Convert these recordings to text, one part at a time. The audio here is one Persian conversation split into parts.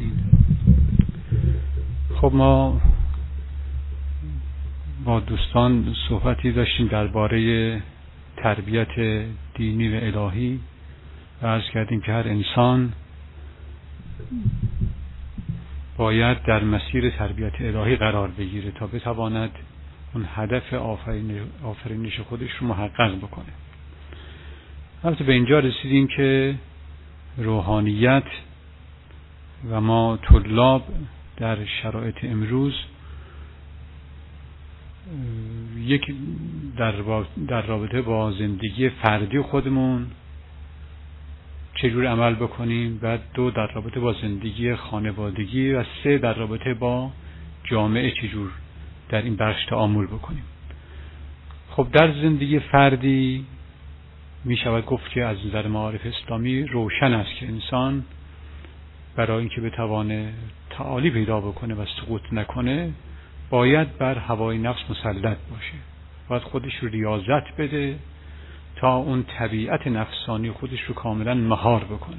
اجمعین. خب ما با دوستان صحبتی داشتیم درباره تربیت دینی و الهی و عرض کردیم که هر انسان باید در مسیر تربیت الهی قرار بگیره تا بتواند اون هدف آفرینش خودش رو محقق بکنه. البته به اینجا رسیدیم که روحانیت و ما طلاب در شرایط امروز یک در رابطه با زندگی فردی خودمون چجور عمل بکنیم، بعد 2 در رابطه با زندگی خانوادگی و 3 در رابطه با جامعه چجور در این بخش تعامل بکنیم. خب در زندگی فردی می شود گفت که از نظر معارف اسلامی روشن است که انسان برای اینکه بتوانه تعالی پیدا بکنه و سقوط نکنه باید بر هوای نفس مسلط باشه، باید خودش رو ریاضت بده تا اون طبیعت نفسانی خودش رو کاملا مهار بکنه.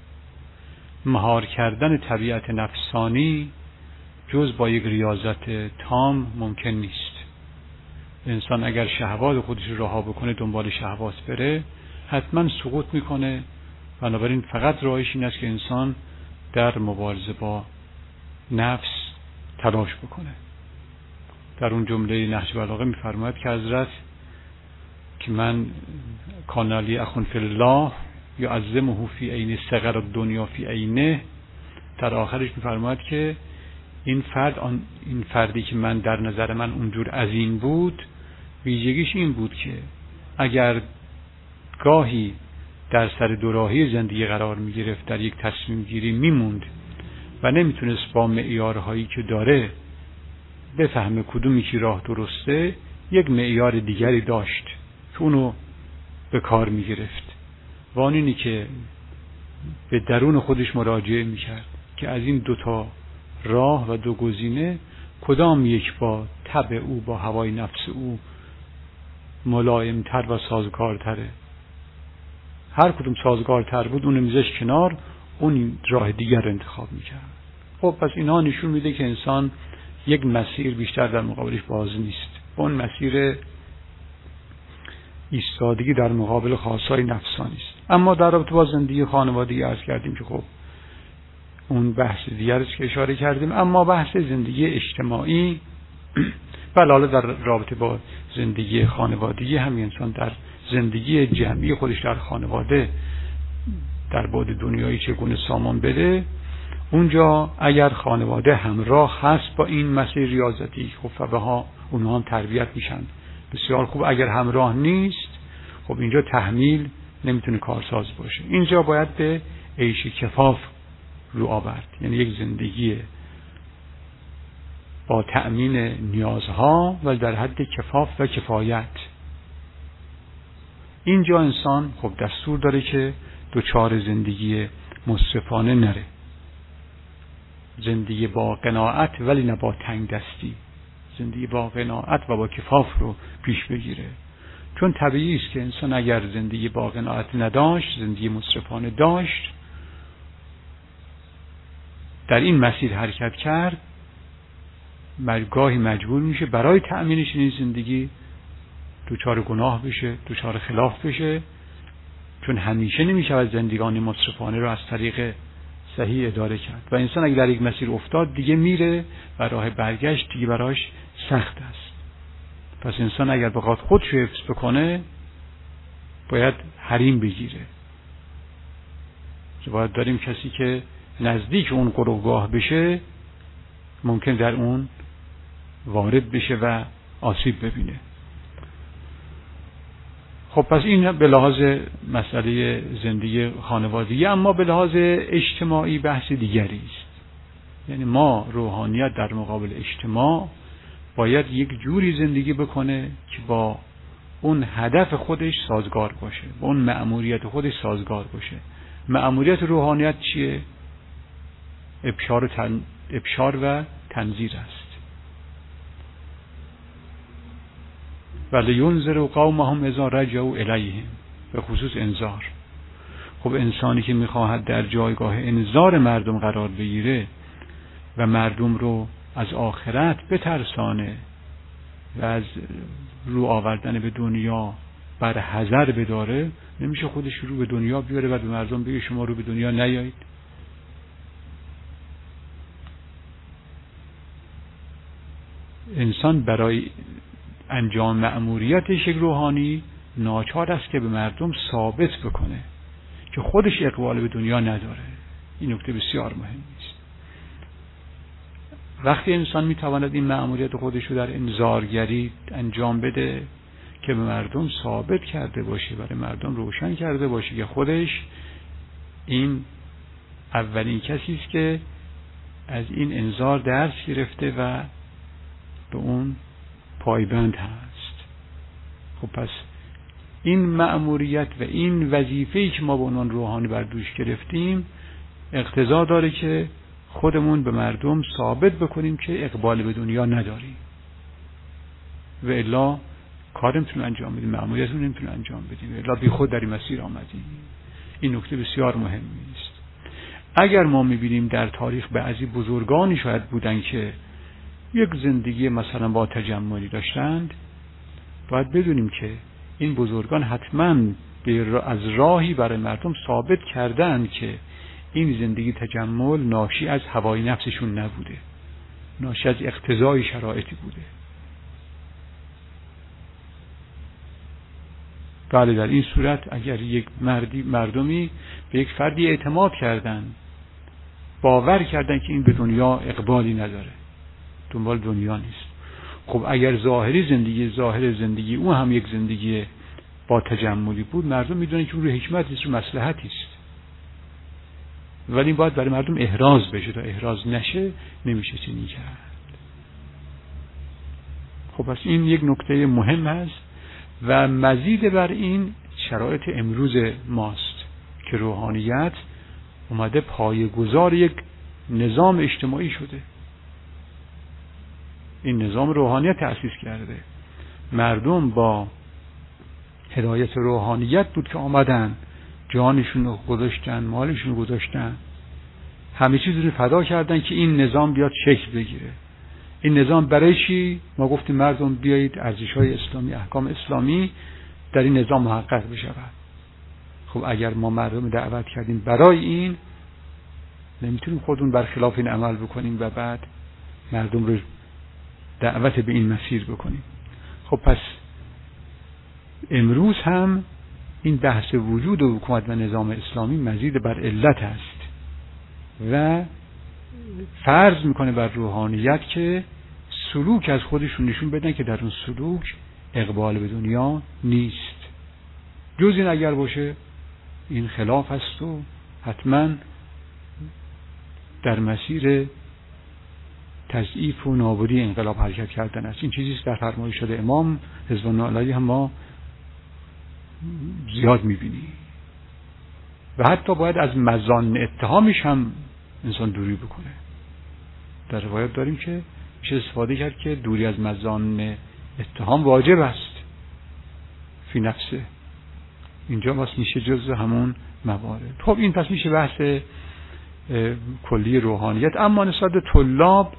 مهار کردن طبیعت نفسانی جز با یک ریاضت تام ممکن نیست. انسان اگر شهوات خودش رو رها بکنه، دنبال شهوات بره، حتما سقوط میکنه. بنابراین فقط راهش این است که انسان در مبارزه با نفس تلاش بکنه. در اون جمله نهج البلاغه میفرماید که حضرت که من کان لی اخ فی الله یعظمه فی عین صغر الدنیا فی عینه، در آخرش میفرماید که این فردی که من در نظر من اونجور عظیم بود، ویژگیش این بود که اگر گاهی در سر دوراهی زندگی قرار میگرفت، در یک تصمیم گیری میموند و نمیتونست با معیارهایی که داره بفهمه کدومی که راه درسته، یک معیار دیگری داشت که اونو به کار میگرفت و آن اینی که به درون خودش مراجعه میکرد که از این 2 راه و 2 گزینه کدام یک با طبع او، با هوای نفس او ملایمتر و سازگارتره. هر کدوم سازگارتر بود اون میذاش کنار، اون راه دیگر رو انتخاب میکرد. خب پس اینها نشون میده که انسان یک مسیر بیشتر در مقابلش باز نیست، اون مسیر ایستادگی در مقابل خواستهای نفسانی است. اما در رابطه با زندگی خانوادگی عرض کردیم که خب اون بحث دیگر است که اشاره کردیم. اما بحث زندگی اجتماعی حالا در رابطه با زندگی خانوادگی هم انسان در زندگی جمعی خودش در خانواده در بعد دنیایی چگونه سامان بده، اونجا اگر خانواده همراه هست با این مسیر ریاضتی، خب فبها اونها هم تربیت میشن بسیار خوب. اگر همراه نیست، خب اینجا تحمیل نمیتونه کارساز باشه. اینجا باید به عیش کفاف رو آورد، یعنی یک زندگی با تأمین نیازها و در حد کفاف و کفایت. اینجا انسان خب دستور داره که دچار زندگی مسرفانه نره، زندگی با قناعت ولی نه با تنگ دستی، زندگی با قناعت و با کفاف رو پیش بگیره. چون طبیعی است که انسان اگر زندگی با قناعت نداشت، زندگی مسرفانه داشت، در این مسیر حرکت کرد، گاهی مجبور میشه برای تأمینش این زندگی دچار گناه بشه، دچار خلاف بشه، چون همیشه نمیشه زندگانی مصرفانه رو از طریق صحیح اداره کرد و انسان اگه در یک مسیر افتاد دیگه میره و راه برگشت دیگه براش سخت است. پس انسان اگر بخواد خودش رو حفظ بکنه باید حریم بگیره. باید داریم کسی که نزدیک اون قربگاه بشه ممکن در اون وارد بشه و آسیب ببینه. خب پس این به لحاظ مسئله زندگی خانوادگی. اما به لحاظ اجتماعی بحث دیگری است. یعنی ما روحانیت در مقابل اجتماع باید یک جوری زندگی بکنه که با اون هدف خودش سازگار باشه، با اون مأموریت خودش سازگار باشه. مأموریت روحانیت چیه؟ ابشار و تنذیر است. ولی ینذر قومهم اذا رجعوا الیهم، به خصوص انذار. خب انسانی که میخواهد در جایگاه انذار مردم قرار بگیره و مردم رو از آخرت بترسانه و از رو آوردن به دنیا بر حذر بداره، نمیشه خودش رو به دنیا بیاره و به مردم بگه شما رو به دنیا نیایید. انسان برای انجام مأموریتش یک روحانی ناچار است که به مردم ثابت بکنه که خودش اقبال به دنیا نداره. این نکته بسیار مهمی است. وقتی انسان میتواند این مأموریت خودش رو در انذارگری انجام بده که به مردم ثابت کرده باشه، برای مردم روشن کرده باشه که خودش این اولین کسی است که از این انذار درس گرفته و به اون پایبند هست. خب پس این مأموریت و این وظیفه‌ای که ما به عنوان روحانی بر دوش گرفتیم اقتضا داره که خودمون به مردم ثابت بکنیم که اقبال به دنیا نداریم و الا کار نمیتونیم انجام بدیم، مأموریت رو نمیتونیم انجام بدیم، الا بی خود در این مسیر آمدیم. این نکته بسیار مهمی است. اگر ما میبینیم در تاریخ بعضی بزرگانی شاید بودن که یک زندگی مثلا با تجملی داشتند، باید بدونیم که این بزرگان حتما از راهی برای مردم ثابت کردند که این زندگی تجمل ناشی از هوای نفسشون نبوده، ناشی از اقتضای شرایطی بوده. بله، در این صورت اگر یک مردمی به یک فردی اعتماد کردن، باور کردن که این به دنیا اقبالی نداره، دنبال دنیا نیست، خب اگر ظاهر زندگی اون هم یک زندگی با تجملی بود، مردم میدونن که اون رو حکمت نیست، رو مصلحتی است، ولی باید برای مردم احراز بشه. تا احراز نشه نمیشه چنین کرد. خب پس این یک نکته مهم است و مزید بر این شرایط امروز ماست که روحانیت اومده پایه‌گذار یک نظام اجتماعی شده. این نظام روحانیت تأسیس کرده. مردم با هدایت روحانیت بود که آمدن جانشون رو گذاشتن، مالشون رو گذاشتن، همه چیز رو فدا کردن که این نظام بیاد شکل بگیره. این نظام برای چی؟ ما گفتیم مردم بیایید ارزش‌های اسلامی، احکام اسلامی در این نظام محقق بشود. خب اگر ما مردم دعوت کردیم برای این، نمیتونیم خودمون برخلاف این عمل بکنیم و بعد مردم رو دعوت به این مسیر بکنیم. خب پس امروز هم این بحث وجود و حکومت و نظام اسلامی مزید بر علت است و فرض میکنه بر روحانیت که سلوک از خودشون نشون بدن که در اون سلوک اقبال به دنیا نیست. جز این اگر باشه این خلاف است و حتما در مسیر تضعیف و نابودی انقلاب حرکت کردن است. این چیزی است در فرمایش شده امام رضوان الله علیه هم ما زیاد میبینی و حتی باید از مظان اتهامش هم انسان دوری بکنه. در روایت داریم که میشه استفاده کرد که دوری از مظان اتهام واجب است فی نفسه. اینجا واسه میشه جز همون موارد. خب این پس میشه بحث کلی روحانیت. اما نسبت به طلاب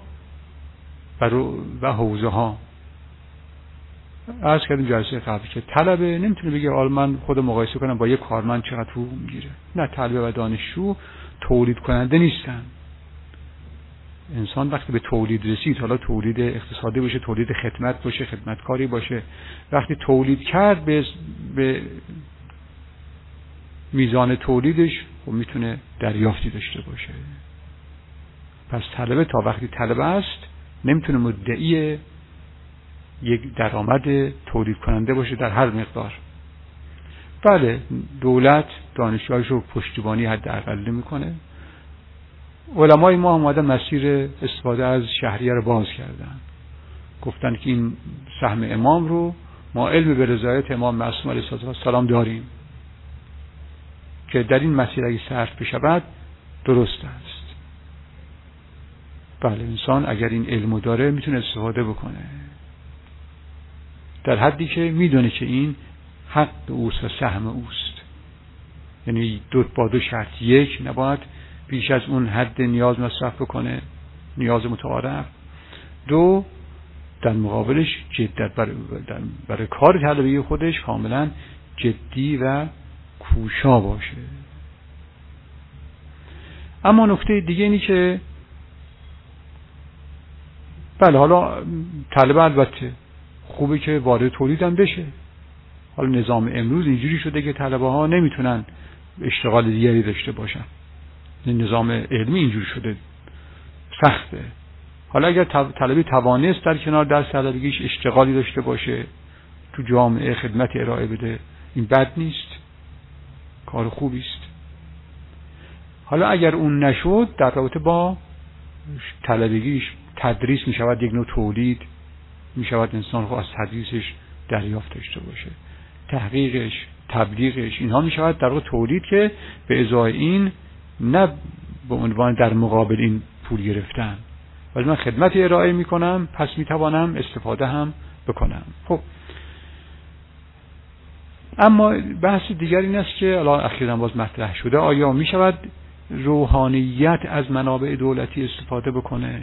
و حوزه ها عرض کردیم جلسه قبل که طلبه نمیتونه بگه حالا من خود مقایسه کنم با یک کارمند چقدر حقوق میگیره. نه، طلبه و دانشجو تولید کننده نیستن. انسان وقتی به تولید رسید، حالا تولید اقتصادی باشه، تولید خدمت باشه، خدمتکاری باشه، وقتی تولید کرد به میزان تولیدش خب میتونه دریافتی داشته باشه. پس طلبه تا وقتی طلبه است نمیتونه مدعی یک درآمد تولید کننده باشه در هر مقدار. بله، دولت دانشجوهاش رو پشتیبانی حداقل میکنه. علمای ما اومدن مسیر استفاده از شهریه رو باز کردن، گفتن که این سهم امام رو ما علم به رضایت امام معصوم علیه السلام داریم که در این مسیر اگه صرف بشود درست است. بله، انسان اگر این علمو داره میتونه استفاده بکنه در حدی که میدونه که این حق اوست و سهم اوست. یعنی با دو شرط: یک، نباید بیش از اون حد نیاز مصرف بکنه، نیاز متعارف. دو، در مقابلش جدت برای کار طلبی خودش کاملا جدی و کوشا باشه. اما نکته دیگه اینی که بله، حالا طلبه البته خوبه که وارد تولید هم بشه. حالا نظام امروز اینجوری شده که طلبه ها نمیتونن اشتغال دیگری داشته باشن. نظام علمی اینجوری شده، سخته. حالا اگر طلبه توانست در کنار درس طلبگیش اشتغالی داشته باشه، تو جامعه خدمت ارائه بده، این بد نیست، کار خوبی است. حالا اگر اون نشد، در رابطه با طلبگیش تدریس می شود یک نوع تولید، می شود انسان از تدریسش دریافت داشته باشه، تحقیقش، تبلیغش، اینها می شود در واقع تولید که به ازای این نه به عنوان در مقابل این پول گرفتن، ولی من خدمت ارائه می کنم، پس می توانم استفاده هم بکنم. خب اما بحث دیگری این است که الان اخیراً باز مطرح شده: آیا می شود روحانیت از منابع دولتی استفاده بکنه؟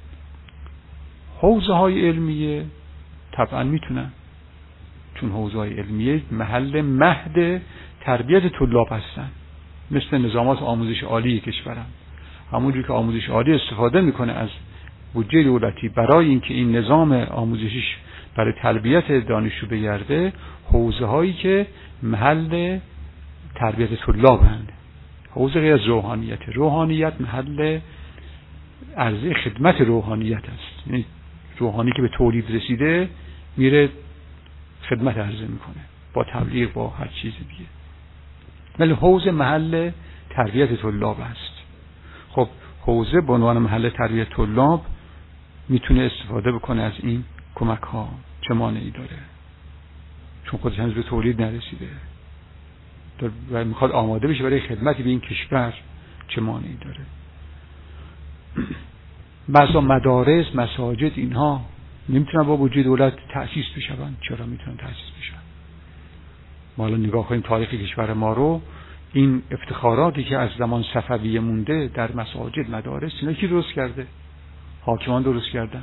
حوزه های علمیه طبعا میتونن، چون حوزه های علمیه محل مهد تربیت طلاب هستن، مثل نظامات آموزش عالی کشورم. همونجور که آموزش عالی استفاده میکنه از بودجه دولتی برای اینکه این نظام آموزشیش برای تربیت دانشجو بگرده، حوزه هایی که محل تربیت طلاب هستند، حوزه غیر از روحانیت محل عرضه خدمت روحانیت است. یعنی روحانی که به تولید رسیده میره خدمت عرضه میکنه با تبلیغ، با هر چیز دیگه، ولی حوزه محل تربیت طلاب است. خب حوزه به عنوان محل تربیت طلاب میتونه استفاده بکنه از این کمک ها، چه مانعی داره؟ چون خودش هنوز به تولید نرسیده و میخواد آماده بشه برای خدمتی به این کشور، چه مانعی داره؟ بعضا مدارس، مساجد، اینها نمیتونن با بودجه دولت تأسیس بشن. چرا میتونن تأسیس بشن؟ ما الان نگاه کنیم تاریخ کشور ما رو، این افتخاراتی که از زمان صفویه مونده در مساجد، مدارس، اینا کی درست کرده؟ حاکمان درست کردن.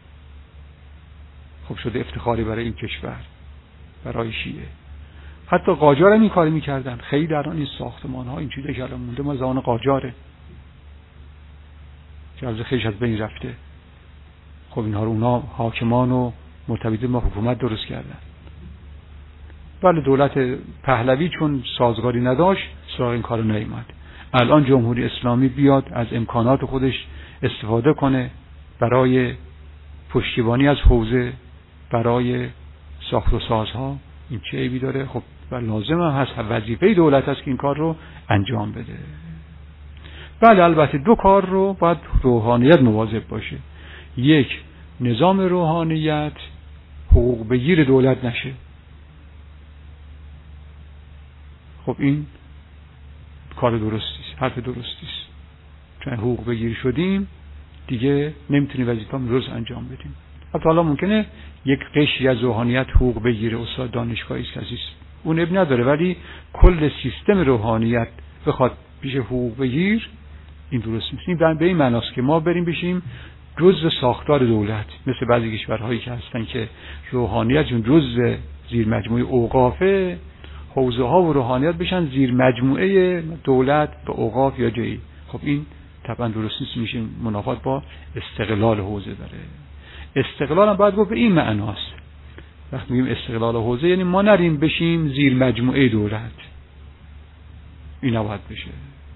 خب شده افتخاری برای این کشور، برای شیعه. حتی قاجار هم این کاری میکردن. خیلی در این ساختمان ها این چیزی که الان مونده ما زمان قاجاره که از خیلیش از بین رفته. خب اینها رو اونا حاکمان و مرتبطین با حکومت درست کردن. ولی دولت پهلوی چون سازگاری نداشت سراغ این کارو نیامد. الان جمهوری اسلامی بیاد از امکانات خودش استفاده کنه برای پشتیبانی از حوزه، برای ساخت و سازها، این چه عیبی داره؟ خب لازم هم هست، وظیفه دولت است که این کار رو انجام بده. بله البته دو کار رو باید روحانیت مواظب باشه: یک، نظام روحانیت حقوق بگیر دولت نشه. خب این کار درستیست، حرف درستیست، چون حقوق بگیر شدیم دیگه نمیتونیم وظیفه‌مون درست انجام بدیم. حالا ممکنه یک قشری از روحانیت حقوق بگیره، استاد دانشگاهی کسی اون اب نداره، ولی کل سیستم روحانیت بخواد پیش حقوق بگیر، این درست نیست. این به این معناست که ما بریم بشیم جزء ساختار دولت، مثل بعضی کشورهایی که هستن که روحانیت جزء زیر مجموعه اوقافه، حوزه ها و روحانیت بشن زیر مجموعه دولت به اوقاف یا جایی. خب این طبعا درست نیست، میشه منافات با استقلال حوزه داره. استقلال هم باید گفت به این معناست. وقتی میگیم استقلال حوزه یعنی ما نریم بشیم زیر مجموعه دولت، این نباید بشه.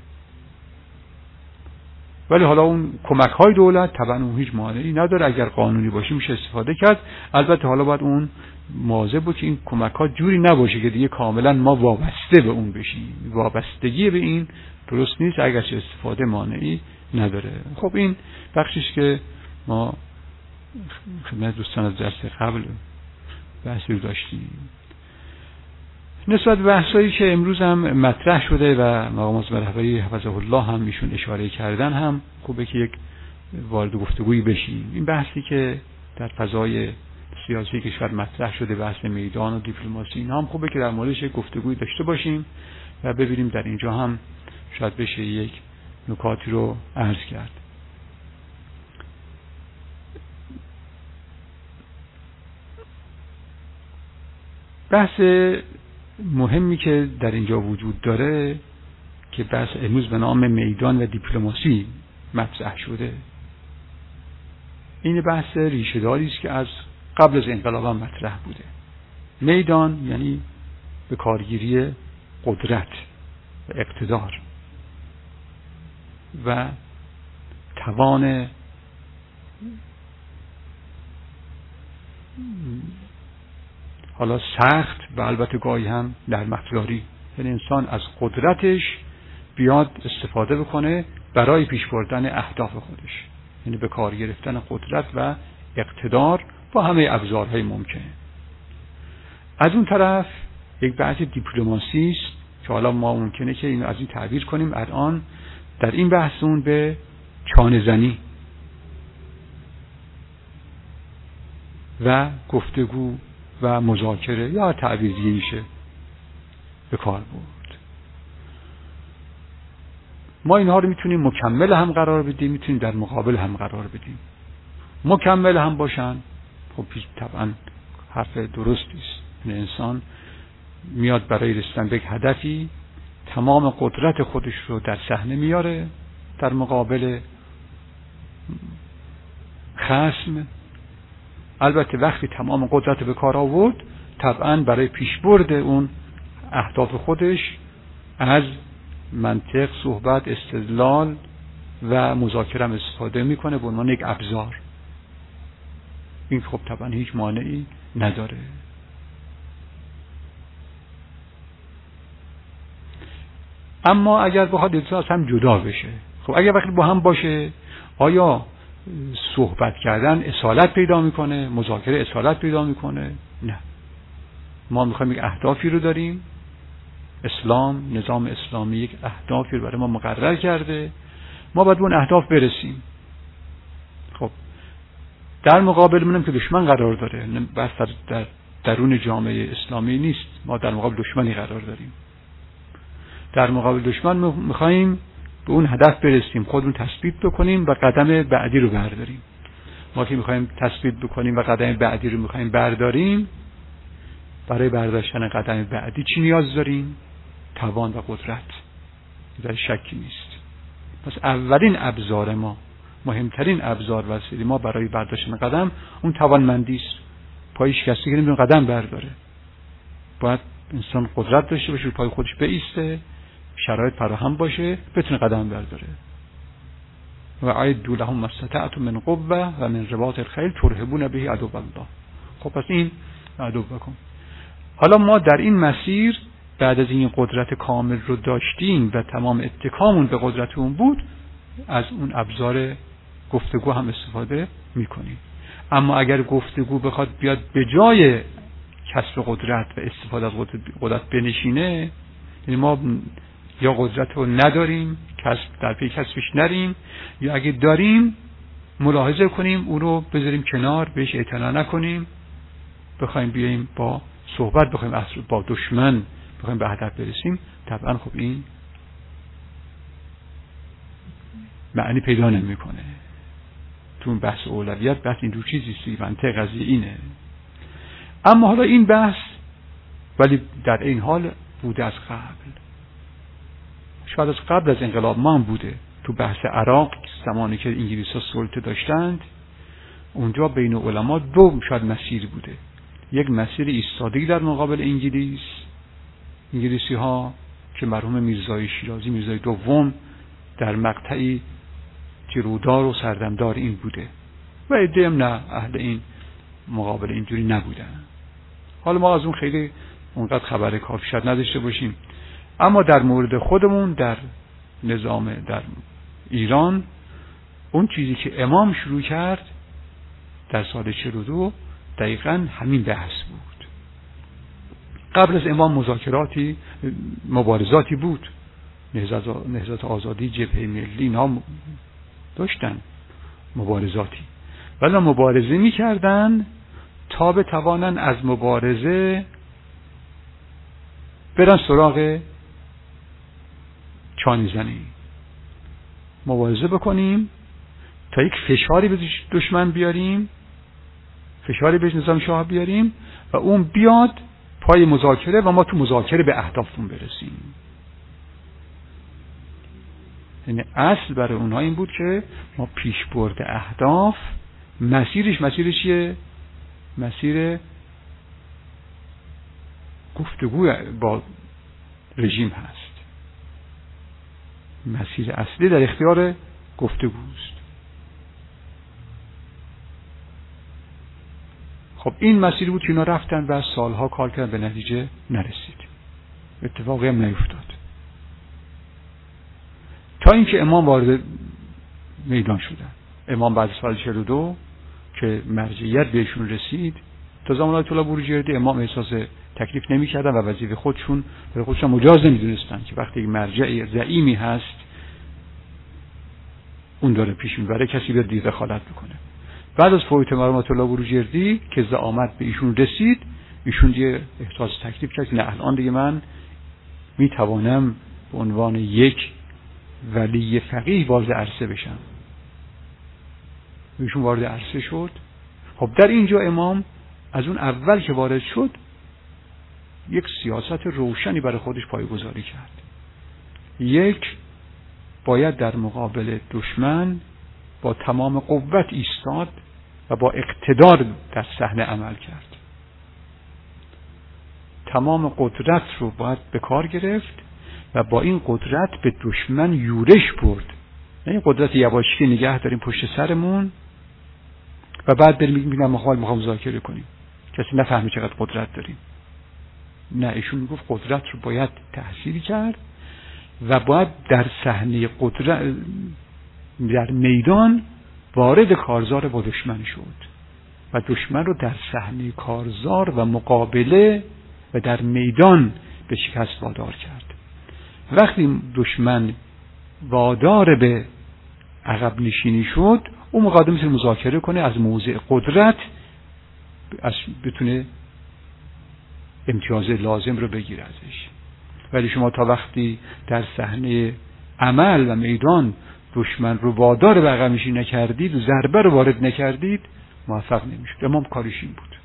ولی حالا اون کمک های دولت طبعا اون هیچ مانعی نداره، اگر قانونی باشه میشه استفاده کرد. البته حالا باید اون مواظب بود که این کمک ها جوری نباشه که دیگه کاملا ما وابسته به اون بشیم. وابستگی به این درست نیست، اگرچه استفاده مانعی نداره. خب این بخشش که ما خدمت دوستان از درس قبل بحثی رو داشتیم. نسبت به بحثایی که امروز هم مطرح شده و مقام معظم رهبری حفظه الله هم ایشون اشاره کردن، هم خوبه که یک وارد گفتگویی بشیم. این بحثی که در فضای سیاسی کشور مطرح شده، بحث میدان و دیپلماسی، اینا هم خوبه که در موردش یک گفتگویی داشته باشیم و ببینیم در اینجا هم شاید بشه یک نکاتی رو عرض کرد. بحث مهمی که در اینجا وجود داره که بحث امروز به نام میدان و دیپلماسی مطرح شده، این بحث ریشه داری است که از قبل از انقلاب هم مطرح بوده. میدان یعنی به کارگیری قدرت و اقتدار و توان حالا سخت و البته گاهی هم نرم افزاری، یعنی انسان از قدرتش بیاد استفاده بکنه برای پیش بردن اهداف خودش، یعنی به کار گرفتن قدرت و اقتدار با همه ابزارهای ممکنه. از اون طرف یک بحث دیپلماسی است که حالا ما ممکنه که اینو از این تعبیر کنیم الان در این بحثمون به چانه زنی و گفتگو و مذاکره یا تعبیر دیگه میشه به کار برد. ما اینها رو میتونیم مکمل هم قرار بدیم، میتونیم در مقابل هم قرار بدیم. مکمل هم باشن خب طبعا حرف درستی است. انسان میاد برای رسیدن به یک هدفی تمام قدرت خودش رو در صحنه میاره در مقابل خصم. البته وقتی تمام قدرت به کار آورد طبعا برای پیشبرد اون اهداف خودش از منطق، صحبت، استدلال و مذاکره هم استفاده میکنه به عنوان یک ابزار. این خب طبعا هیچ مانعی نداره. اما اگر بخواد از هم جدا بشه، خب اگر وقتی با هم باشه آیا صحبت کردن اصالت پیدا میکنه؟ مذاکره اصالت پیدا میکنه؟ نه. ما میخوایم یک اهدافی رو داریم، اسلام، نظام اسلامی یک اهدافی رو برای ما مقرر کرده، ما باید به اون اهداف برسیم. خب در مقابل منم که دشمن قرار داره، بس در درون جامعه اسلامی نیست، ما در مقابل دشمنی قرار داریم. در مقابل دشمن میخوایم به اون هدف برسیم، خودمون تثبیت بکنیم و قدم بعدی رو برداریم. ما که میخوایم تثبیت بکنیم و قدم بعدی رو میخوایم برداریم، برای برداشتن قدم بعدی چی نیاز داریم؟ توان و قدرت. در شکی نیست. پس اولین ابزار ما، مهمترین ابزار وسیله ما برای برداشتن قدم اون توانمندی است. پای هیچ کسی که نمیتونه قدم برداره. باید انسان قدرت داشته باشه، پای خودش بایسته، شرایط فراهم باشه، بتونه قدم برداره. و اعدوا لهم ما استطعتم من قوة و من رباط الخیل ترهبون به عدو الله. خب پس این عدو بکن. حالا ما در این مسیر بعد از این قدرت کامل رو داشتیم و تمام اتکامون به قدرت اون بود، از اون ابزار گفتگو هم استفاده میکنیم. اما اگر گفتگو بخواد بیاد به جای کسب قدرت و استفاده از قدرت بنشینه، یعنی ما یا قدرت رو نداریم، در پی کسبش نریم، یا اگه داریم ملاحظه کنیم اون رو بذاریم کنار، بهش اعتنا نکنیم، بخوایم بیاییم با صحبت بخوایم با دشمن بخوایم به هدف برسیم، طبعا خب این معنی پیدا نمیکنه. تو اون بحث اولویت بحث این دو چیزی منطق قضیه اینه. اما حالا این بحث ولی در این حال بوده از قبل، شاید از قبل از انقلاب ما هم بوده. تو بحث عراق زمانی که انگلیس‌ها سلطه داشتند، اونجا بین علما دو شاید مسیر بوده. یک مسیر ایستادگی در مقابل انگلیسی ها که مرحوم میرزای شیرازی، میرزای دوم، در مقطعی جرودار و سردمدار این بوده و عده هم نه، اهل این مقابل اینجوری نبودن. حالا ما از اون خیلی اونقدر خبر کافی شاید نداشته باشیم، اما در مورد خودمون در نظام در ایران اون چیزی که امام شروع کرد در سال 42 دقیقاً همین بحث بود. قبل از امام مبارزاتی بود، نهضت آزادی، جبهه ملی، اینا داشتن مبارزاتی، ولی مبارزه می‌کردن تا بتوانن از مبارزه برن سراغ چانه زنی، مبارزه بکنیم تا یک فشاری به دشمن بیاریم، فشاری به نظام شاه بیاریم و اون بیاد پای مذاکره و ما تو مذاکره به اهدافمون برسیم. یعنی اصل برای اونها این بود که ما پیش برد اهداف مسیرش چیه؟ مسیر گفتگو با رژیم هست. مسیر اصلی در اختیار گفتگوست. خب این مسیری بود که اینا رفتن و سالها کار کردن، به نتیجه نرسید، اتفاقی هم نیفتاد تا اینکه امام وارد میدان شدن. امام بعد سال 42 که مرجعیت بهشون رسید، تا زمان آیت الله بروجردی امام احساس تکلیف نمی‌کردن و وظیفه خودشون مجاز نمی‌دونستن که وقتی مرجع زعیمی هست اون داره پیش میبره، کسی بیاد دیر دخالت بکنه. بعد از فوت مرحوم آیت الله بروجردی که زعامت به ایشون رسید، ایشون دیگه احساس تکلیف کرد نه الان دیگه من میتوانم به عنوان یک ولی فقیه وارد عرصه بشم. ایشون وارد عرصه شد. خب در اینجا امام از اون اول که وارد شد یک سیاست روشنی برای خودش پایه‌گذاری کرد. یک، باید در مقابل دشمن با تمام قوت ایستاد و با اقتدار در صحنه عمل کرد. تمام قدرت رو باید به کار گرفت و با این قدرت به دشمن یورش برد. یعنی قدرت یواشکی نگه داریم پشت سرمون و بعد بریم میگیم ما میخوام مذاکره کنیم، کسی نفهمه چقدر قدرت داریم. نه، ایشون میگفت قدرت رو باید تحصیل کرد و باید در صحنه قدرت در میدان وارد کارزار با دشمن شد و دشمن رو در صحنه کارزار و مقابله و در میدان به شکست وادار کرد. وقتی دشمن وادار به عقب نشینی شد، اون موقع میتونه مذاکره کنه، از موضع قدرت بتونه امتیاز لازم رو بگیره ازش. ولی شما تا وقتی در صحنه عمل و میدان دشمن رو وادار به عقب نشینی نکردید و ضربه رو وارد نکردید، موفق نمیشید. امام کارش این بود،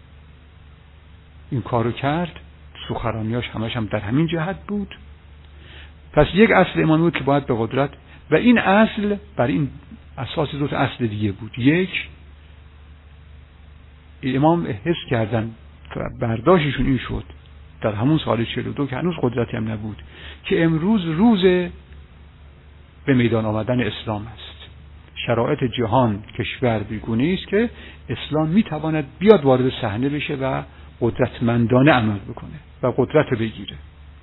این کارو کرد. سخنرانیاش همش هم در همین جهت بود. پس یک اصل امامی بود که باید به قدرت، و این اصل بر این اساس دو تا اصل دیگه بود. یک، امام حس کردن برداشتشون این شد در همون سال 42 که هنوز قدرتی هم نبود که امروز روز به میدان آمدن اسلام است. شرایط جهان کشور بیگونه است که اسلام میتواند بیاد وارد صحنه بشه و قدرتمندانه عمل بکنه و قدرت رو بگیره.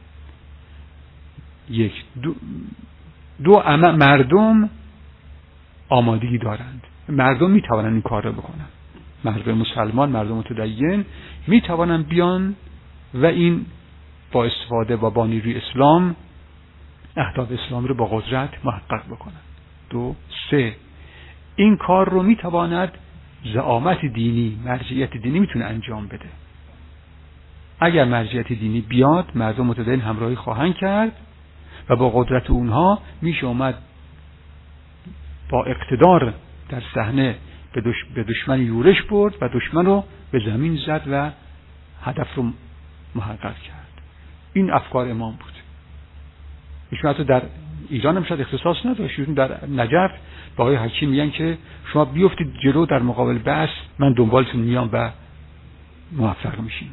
یک، دو مردم آمادگی دارند، مردم میتوانند این کار رو بکنن، مردم مسلمان، مردم متدین میتوانند بیان و این با استفاده و با نیروی اسلام اهداف اسلام رو با قدرت محقق بکنن. دو، سه، این کار رو میتواند زعامت دینی، مرجعیت دینی میتونه انجام بده. اگر مرجعیت دینی بیاد، مردم متدین همراهی خواهند کرد و با قدرت اونها میشه اومد با اقتدار در صحنه به دشمن یورش برد و دشمن رو به زمین زد و هدف رو محقق کرد. این افکار امام بود. ایشون حتی در ایران هم شاید اختصاص نداشت. در نجف با آقای حکیم میگن که شما بیفتید جلو در مقابل بحث، من دنبالتون میام و موفق میشین.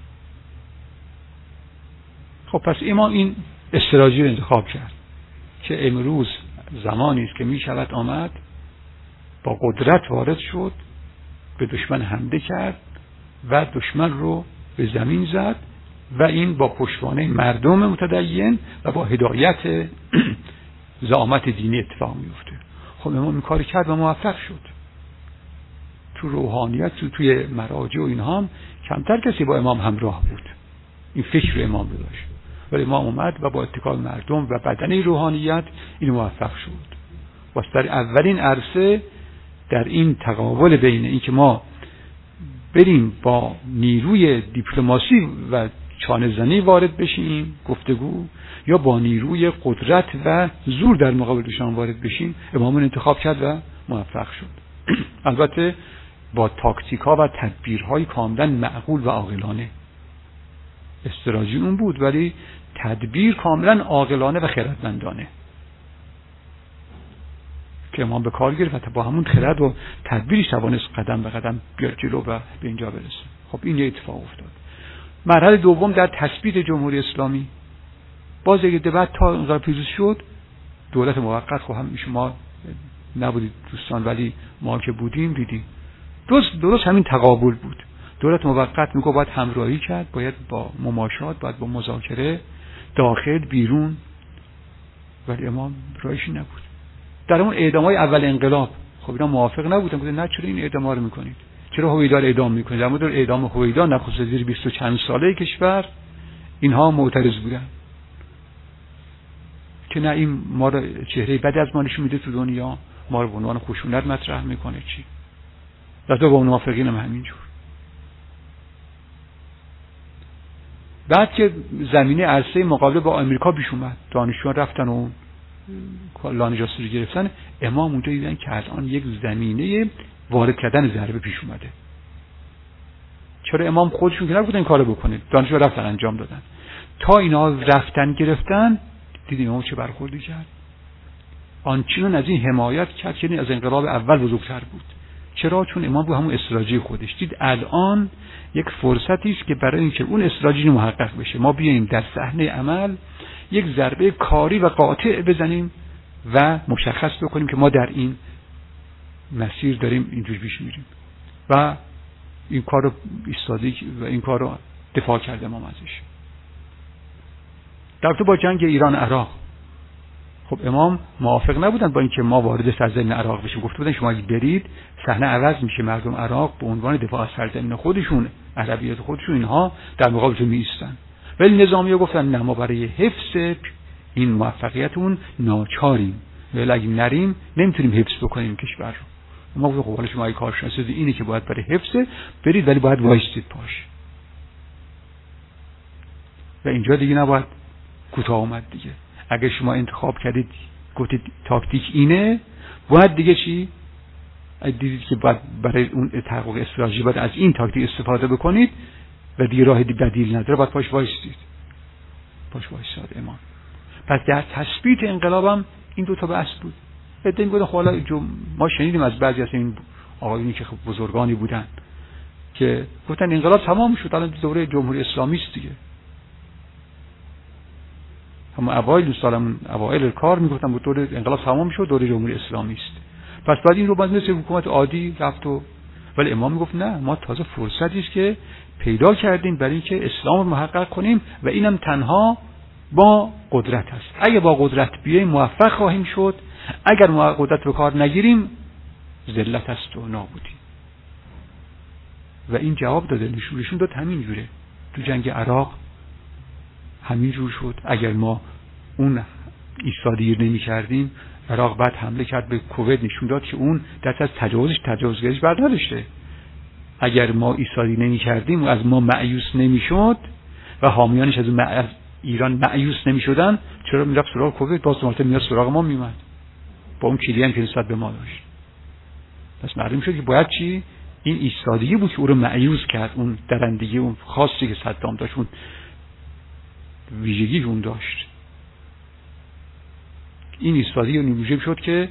خب پس امام این استراتژی رو انتخاب کرد که امروز زمانی است که میشود آمد با قدرت وارد شد، به دشمن حمله کرد و دشمن رو به زمین زد و این با پشتوانه مردم متدین و با هدایت زعامت دینی اتفاق میفته. خب امام این کار کرد و موفق شد. تو روحانیت توی مراجع و اینها هم کمتر کسی با امام همراه بود، این فکر امام رو داشت، ولی امام اومد و با اتکال مردم و بدنه روحانیت این موفق شد. واسه در اولین عرصه در این تقابل بین این که ما بریم با نیروی دیپلماسی و چانه زنی وارد بشیم، گفتگو، یا با نیروی قدرت و زور در مقابلشان وارد بشیم. امام انتخاب کرد و موفق شد. البته با تاکتیک‌ها و تدبیرهای کاملا معقول و عاقلانه. استراتژی اون بود ولی تدبیر کاملا عاقلانه و خردمندانه که امام به کار گرفت و با همون خرد و تدبیرش توانست قدم به قدم بیاد جلو و به اینجا برسه. خب این یه اتفاق افتاد. مرحله دوم در تثبیت جمهوری اسلامی. باز اگه بعد تا انقلاب پیروز شد، دولت موقت، خب هم شما نبودید دوستان ولی ما که بودیم دیدیم درست همین تقابل بود. دولت موقت میگه باید همراهی کرد، باید با مماشات، باید با مذاکره داخل بیرون، ولی امام راهش نبود. در اون اعدام‌های اول انقلاب خب اینا موافق نبودن، گفتن نه چرا این اعدام‌ها رو میکنید، چرا هویدا رو اعدام میکنید. در مورد اعدام هویدا نخست وزیر 20 و چند ساله کشور اینها معترض بودن که نه این ما رو چهره بدی از ما نشون میده تو دنیا، ما رو به عنوان خشونت مطرح میکنه. چی البته با موافقین هم همینجور. بعد که زمینه عرصه مقابله با آمریکا پیش اومد، دانشجویان رفتن و لانه جاسوسی رو گرفتن، امام اونجا دیدن که الان یک زمینه وارد کردن ضربه پیش اومده. چرا امام خودشون که نبودن این کارو بکنه، دانشجوها رفتن انجام دادن. تا اینا رفتن گرفتن دیدیم امام چه برخوردی کرد. آنچنان از این حمایت کرد که از انقلاب اول بزرگتر بود. چرا؟ چون امام با همون استراتژی خودش دید الان یک فرصتی است که برای اینکه اون استراتژی محقق بشه ما بیاییم در صحنه عمل یک ضربه کاری و قاطع بزنیم و مشخص بکنیم که ما در این مسیر داریم اینجوری پیش میریم و این کار رو ایستادی و این کار رو دفاع کرده امام ازش. در تو با جنگ ایران عراق خب امام موافق نبودن با اینکه ما وارد سرزمین عراق بشیم. گفته بودن شما اگه برید صحنه عوض میشه، مردم عراق به عنوان دفاع از سرزمین خودشون، عربیت خودشون، اینها در مقابلتون میایستن. ولی نظامی‌ها گفتن نه، ما برای حفظ این موفقیتون ناچاریم، ولی اگه نریم نمیتونیم حفظ بکنیم کشور رو. ما گفتیم خب حالا شما اگه کارشناسی اینه که باید برای حفظ برید، ولی باید وایسید پاش و اینجا دیگه نباید کوتاه اومد دیگه. اگه شما انتخاب کردید گفتید تاکتیک اینه، باید دیگه چی؟ دیدید که باید برای اون تحقق استراتژی باید از این تاکتیک استفاده بکنید و دیگه راه بدیل نداره، باید پاش وایسید. پاش وایساد امام. پس در تثبیت انقلابم این دو تا بحث بود. بدین گفتن خب حالا ما شنیدیم از بعضی از این آقایونی که خب بزرگانی بودن که گفتن انقلاب تمام شد، الان دوره جمهوری اسلامی است دیگه. هم اوایل کار میگفتن بود دوره انقلاب تمام شد، دوره جمهوری اسلامی است. پس بعد این رو باید مثل حکومت عادی رفت و ولی امام میگفت نه، ما تازه فرصتی است که پیدا کردیم برای اینکه اسلام رو محقق کنیم و اینم تنها با قدرت است. اگه با قدرت بیاییم موفق خواهیم شد، اگر ما قدرت به کار نگیریم ذلت است و نابودی. و این جواب داده، نشون داد همین جوره. تو جنگ عراق همین جور شد. اگر ما اون ایستادگی نمی کردیم، عراق بعد حمله کرد به کویت، نشون داد که اون دست از تجاوزگریش بر نداشته. اگر ما ایستادگی نمی کردیم و از ما مایوس نمی شد و حامیانش از ایران مایوس نمی شدن، چرا می رفت سراغ کویت؟ باز دوباره میاد سراغ ما میومد با اون کلیدی که نسبت به ما داشت. پس معلوم شد که باید چی؟ این ایستادگی بود که او رو مایوس کرد، اون درندگی، اون خاصی که صدام داشت، اون ویژگی که اون داشت. این ایستادگی موجب شد که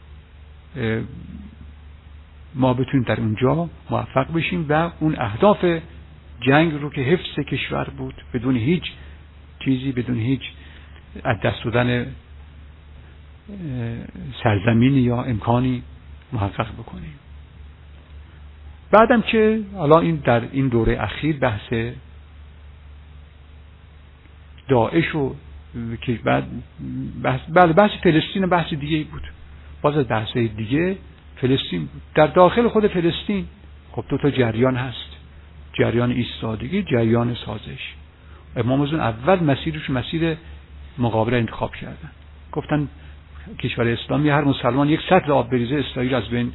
ما بتونیم در اونجا موفق بشیم و اون اهداف جنگ رو که حفظ کشور بود، بدون هیچ چیزی، بدون هیچ از دست دادن سرزمینی یا امکانی محقق بکنیم. بعدم که حالا این در این دوره اخیر بحث داعش و که بعد بحث فلسطین بحث دیگه بود. باز از بحث دیگه فلسطین بود. در داخل خود فلسطین خب دو تا جریان هست، جریان ایستادگی، جریان سازش. امام از اون اول مسیر مقابله انتخاب کردن. گفتن کشور اسلامی هر مسلمان یک سطل آب بریزه اسرائیل از بین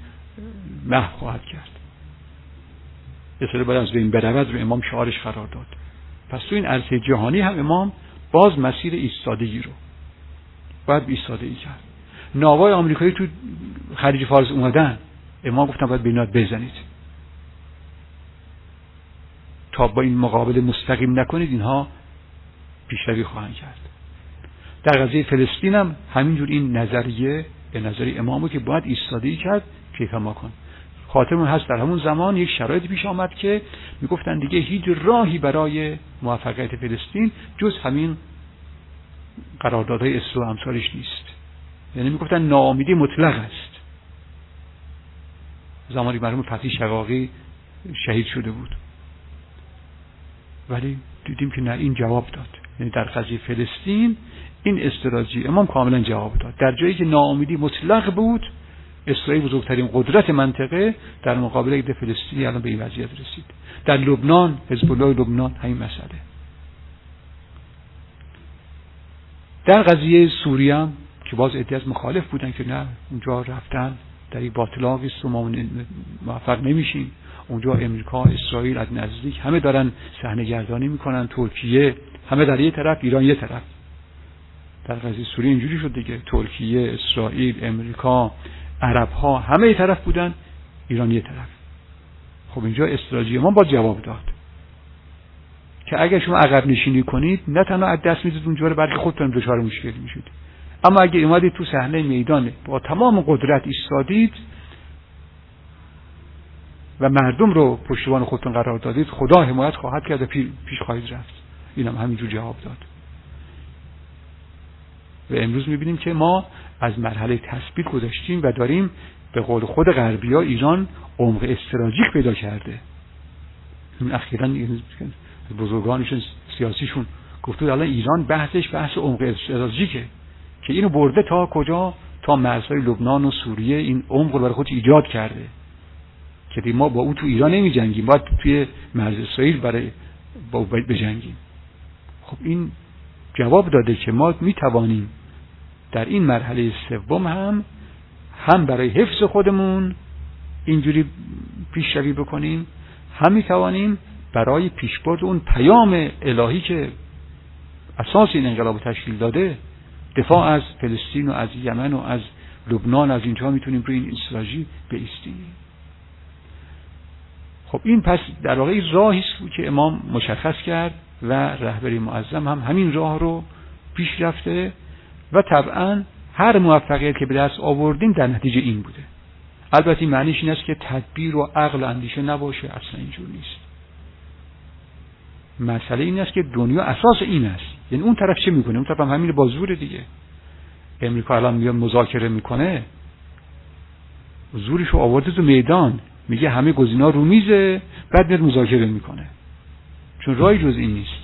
محو خواهد کرد. اسرائیل باید از بین برود رو امام شعارش قرار داد. پس تو این عرصه جهانی هم امام باز مسیر ایستادگی رو باید ایستادگی کرد. ناوای آمریکایی تو خلیج فارس اومدن، امام گفتن باید به اینا بزنید تا با این مقابله مستقیم نکنید، اینها پیشروی خواهند کرد. در قضیه فلسطین هم همینجور این نظریه به نظر امامو که باید ایستادگی کرد، کیف ما کن. خاطرمون هست در همون زمان یک شرایطی پیش آمد که میگفتن دیگه هیچ راهی برای موفقیت فلسطین جز همین قراردادهای اسلو و امثالش نیست. یعنی میگفتن ناامیدی مطلق است. زمانی مرحوم فتحی شقاقی شهید شده بود، ولی دیدیم که نه، این جواب داد. یعنی در قضیه فلسطین این استراتژی امام کاملا جواب داد. در جایی که ناامیدی مطلق بود، اسرائیل بزرگترین قدرت منطقه در مقابل ایده فلسطینی الان به این وضعیت رسید. در لبنان، حزب الله لبنان همین مسئله. در قضیه سوریه هم که باز عده از مخالف بودن که نه، اونجا رفتن در این باطلاقی است و ما موفق نمیشیم. اونجا امریکا، اسرائیل از نزدیک همه دارن صحنه گردانی میکنن، ترکیه، همه در یه طرف، ایران یه طرف. در قضیه سوریه اینجوری شد دیگه، ترکیه، اسرائیل، امریکا، عرب ها همه یه طرف بودن، ایران یه طرف. خب اینجا استراتژی ما با جواب داد که اگر شما عقب نشینی کنید نه تنها از دست میدید اونجا رو، بلکه خودتون دچار مشکل میشید. اما اگه اومدید تو صحنه میدان با تمام قدرت ایستادید و مردم رو پشتیبان خودتون قرار دادید، خدا حمایت خواهد کرد و پیش خواهید رفت. اینم همینجور جواب داد. و امروز میبینیم که ما از مرحله تثبیت گذشتیم و داریم به قول خود غربی‌ها ایران عمق استراتژیک پیدا کرده. این اخیراً بزرگانشون سیاسیشون گفته الان ایران بحث عمق استراتژیکه که اینو برده تا کجا؟ تا مرزهای لبنان و سوریه. این عمق رو برای خودش ایجاد کرده که ما با اون تو ایران نمی جنگیم، باید توی مرز اسرائیل برای بجنگیم. خب این جواب داده که ما می توانیم در این مرحله سوم هم برای حفظ خودمون اینجوری پیشروی بکنیم، هم می توانیم برای پیشبرد اون پیام الهی که اساس این انقلاب تشکیل داده، دفاع از فلسطین و از یمن و از لبنان، از اینجا میتونیم روی این استراتژی بایستیم. خب این پس در واقع راهی است که امام مشخص کرد و رهبری معظم هم همین راه رو پیش رفته و طبعا هر موفقیت که به دست آوردیم در نتیجه این بوده. البته معنیش این است که تدبیر و عقل و اندیشه نباشه، اصلا اینجور نیست. مسئله این است که دنیا اساس این است. یعنی اون طرف چه میکنه؟ اون طرف هم همین با زور دیگه. امریکا الان میاد مذاکره میکنه، زورشو آورده تو میدان، میگه همه گزینه‌ها رو میزه، بعد میاد مذاکره میکنه، چون راهی جز این نیست.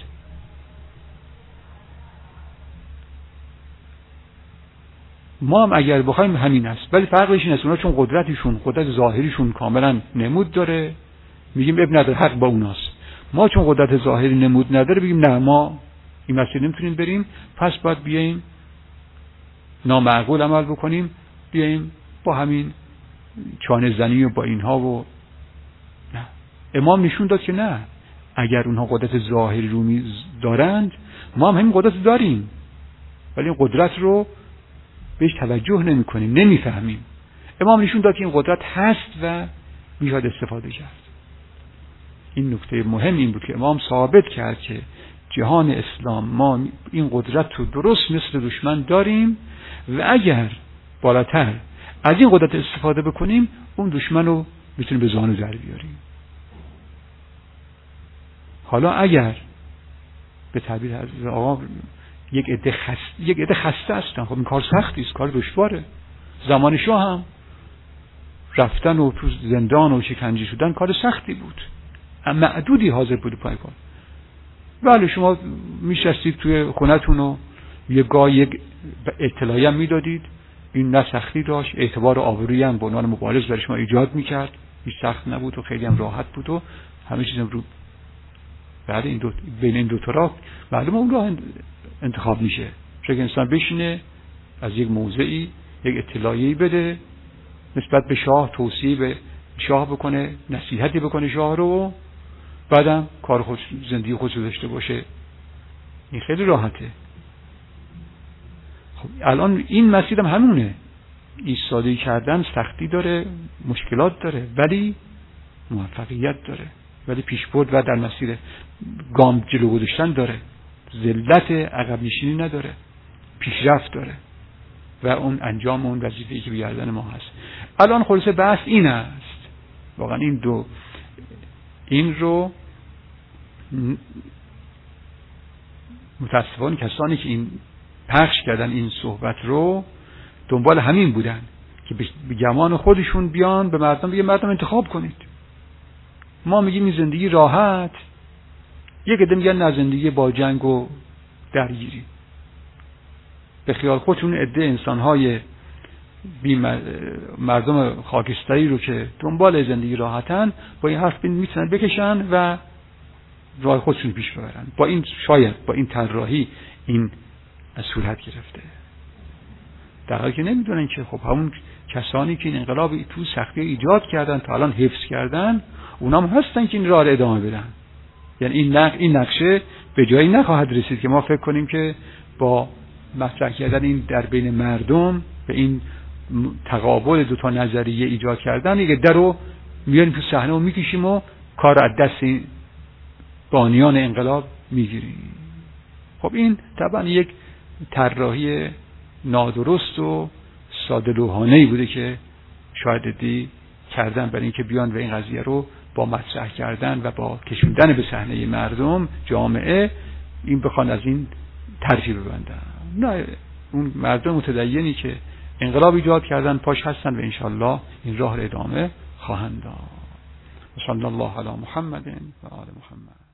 ما هم اگر بخوایم همین است، ولی فرقش این است اونا چون قدرت ظاهریشون کاملا نمود داره، میگیم ابن نداره، حق با اوناست. ما چون قدرت ظاهری نمود نداره بگیم نه، ما این مسیر نمیتونیم بریم، پس باید بیاییم نامعقول عمل بکنیم، بیاییم با همین چانه زنی و با اینها و نه. امام نشون داد که نه، اگر اونها قدرت ظاهری رو دارند ما هم همین قدرت داریم، ولی این قدرت رو بهش توجه نمی کنیم، نمیفهمیم. امام نشون داد که این قدرت هست و میشود استفاده کرد. این نکته مهم این بود که امام ثابت کرد که جهان اسلام ما این قدرت رو درست مثل دشمن داریم و اگر بالاتر از این قدرت استفاده بکنیم اون دشمن رو میتونیم به زانو در بیاریم. حالا اگر به تعبیر حضرت آقا یک عده خسته هستن، خب این کار سختی است، کار دشواره. زمان شاه هم رفتن و تو زندان و شکنجه شدن کار سختی بود، معدودی حاضر بود پای کار. بله شما میشستید توی خونتون و یک اطلاعی هم میدادید، این نه سختی داشت، اعتبار آبرویی هم به عنوان مبارز برای شما ایجاد میکرد، هیچ سخت نبود و خیلی هم راحت بود و همه چیزم رو بعد بین این دو تا راه معلومه اون راه انتخاب میشه. چون انسان بشینه از یک موضعی یک اطلاعی بده نسبت به شاه، توصیه به شاه بکنه، نصیحتی بکنه شاه رو، بعدم کار خود زندگی خودش داشته باشه. این خیلی راحته. خب الان این مسیر هم همونه. ایستادگی کردن سختی داره، مشکلات داره، ولی موفقیت داره، ولی پیشبرد و در مسیر گام جلو گذاشتن داره، ذلت عقب نشینی نداره، پیشرفت داره و اون انجام اون وظیفه‌ای که به گردن ما هست. الان خلاصه بحث این است، واقعا این رو متاسفانه کسانی که این پخش کردن این صحبت رو دنبال همین بودن که به گمان خودشون بیان به مردم بگن مردم انتخاب کنید. ما میگیم این زندگی راحت، یک عده میگن نه زندگی با جنگ و درگیری. به خیال خودشون عده انسان‌های مردم خاکستری رو که دنبال زندگی راحتن با این حرف میتونن بکشن و راه خودشون پیش ببرن. با این شاید با این طراحی این صورت گرفته، در حالی که نمیدونن که خب همون کسانی که این انقلاب تو سختی ایجاد کردن تا الان حفظ کردن، اونا هم هستن که این راه رو ادامه بدن. یعنی این نقشه به جایی نخواهد رسید که ما فکر کنیم که با مطرح کردن این در بین مردم به این تقابل دو تا نظریه ایجاد کردن دیگه در رو میاریم تو صحنه و میکشیم و کار از دست این بانیان انقلاب میگیریم. خب این طبعا یک طراحی نادرست و ساده لوحانه‌ای بوده که شاید دی کردن برای اینکه بیان و این قضیه رو با مطرح کردن و با کشوندن به صحنه مردم جامعه این بخوان از این طرفی ببندن. نه، اون مردم متدینی که انقلاب ایجاد کردن پاش هستن و انشالله این راه رو ادامه خواهند داد. صلی الله علی محمد و آل محمد.